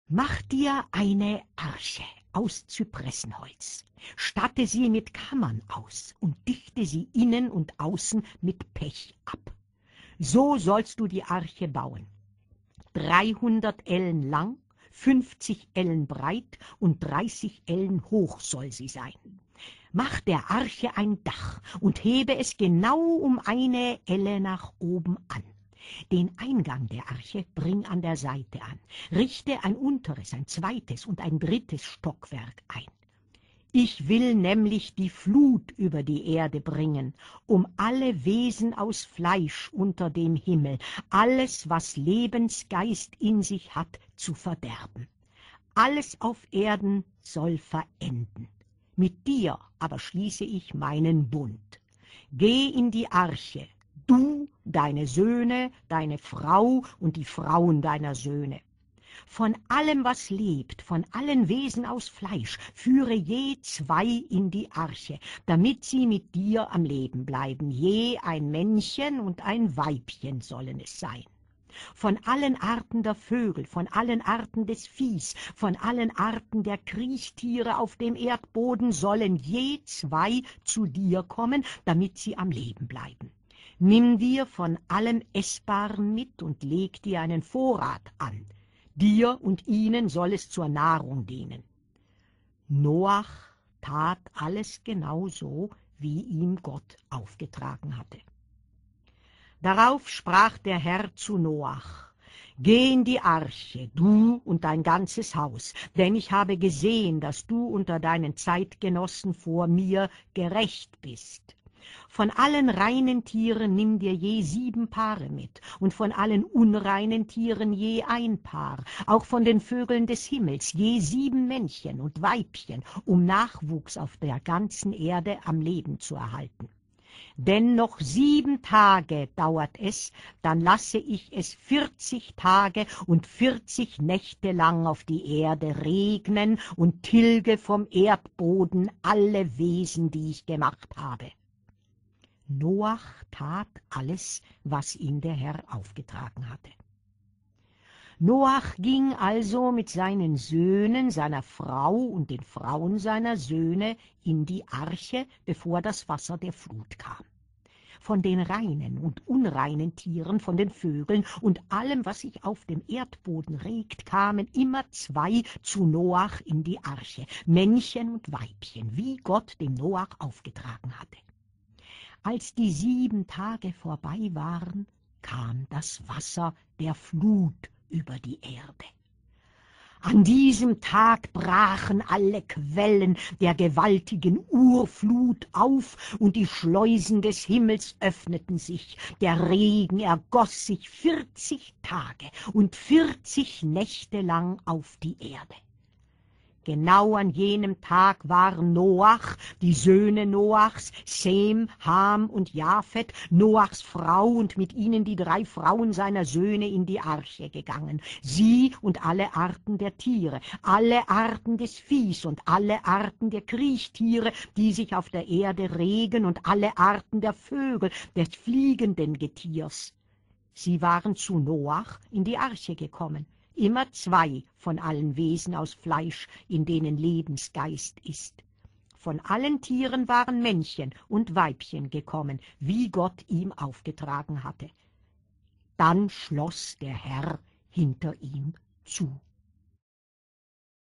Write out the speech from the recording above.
Mach dir eine Arche aus Zypressenholz, statte sie mit Kammern aus und dichte sie innen und außen mit Pech ab. So sollst du die Arche bauen. 300 Ellen lang, 50 Ellen breit und 30 Ellen hoch soll sie sein. Mach der Arche ein Dach und hebe es genau um 1 Elle nach oben an. Den Eingang der Arche bring an der Seite an. Richte ein unteres, ein zweites und ein drittes Stockwerk ein. Ich will nämlich die Flut über die Erde bringen, um alle Wesen aus Fleisch unter dem Himmel, alles, was Lebensgeist in sich hat, zu verderben. Alles auf Erden soll verenden. Mit dir aber schließe ich meinen Bund. Geh in die Arche, du, deine Söhne, deine Frau und die Frauen deiner Söhne. Von allem, was lebt, von allen Wesen aus Fleisch, führe je 2 in die Arche, damit sie mit dir am Leben bleiben. Je ein Männchen und ein Weibchen sollen es sein. Von allen Arten der Vögel, von allen Arten des Viehs, von allen Arten der Kriechtiere auf dem Erdboden sollen je 2 zu dir kommen, damit sie am Leben bleiben. Nimm dir von allem Essbaren mit und leg dir einen Vorrat an. Dir und ihnen soll es zur Nahrung dienen. Noach tat alles genau so, wie ihm Gott aufgetragen hatte. Darauf sprach der Herr zu Noach: Geh in die Arche, du und dein ganzes Haus, denn ich habe gesehen, dass du unter deinen Zeitgenossen vor mir gerecht bist. Von allen reinen Tieren nimm dir je 7 Paare mit, und von allen unreinen Tieren je 1 Paar, auch von den Vögeln des Himmels je 7 Männchen und Weibchen, um Nachwuchs auf der ganzen Erde am Leben zu erhalten. Denn noch 7 Tage dauert es, dann lasse ich es 40 Tage und 40 Nächte lang auf die Erde regnen und tilge vom Erdboden alle Wesen, die ich gemacht habe. Noach tat alles, was ihm der Herr aufgetragen hatte. Noach ging also mit seinen Söhnen, seiner Frau und den Frauen seiner Söhne in die Arche, bevor das Wasser der Flut kam. Von den reinen und unreinen Tieren, von den Vögeln und allem, was sich auf dem Erdboden regt, kamen immer 2 zu Noach in die Arche, Männchen und Weibchen, wie Gott dem Noach aufgetragen hatte. Als die 7 Tage vorbei waren, kam das Wasser der Flut über die Erde. An diesem Tag brachen alle Quellen der gewaltigen Urflut auf und die Schleusen des Himmels öffneten sich. Der Regen ergoss sich 40 Tage und 40 Nächte lang auf die Erde. Genau an jenem Tag waren Noach, die Söhne Noachs, Sem, Ham und Japhet, Noachs Frau und mit ihnen die 3 Frauen seiner Söhne in die Arche gegangen. Sie und alle Arten der Tiere, alle Arten des Viehs und alle Arten der Kriechtiere, die sich auf der Erde regen, und alle Arten der Vögel, des fliegenden Getiers. Sie waren zu Noach in die Arche gekommen. Immer 2 von allen Wesen aus Fleisch, in denen Lebensgeist ist. Von allen Tieren waren Männchen und Weibchen gekommen, wie Gott ihm aufgetragen hatte. Dann schloss der Herr hinter ihm zu.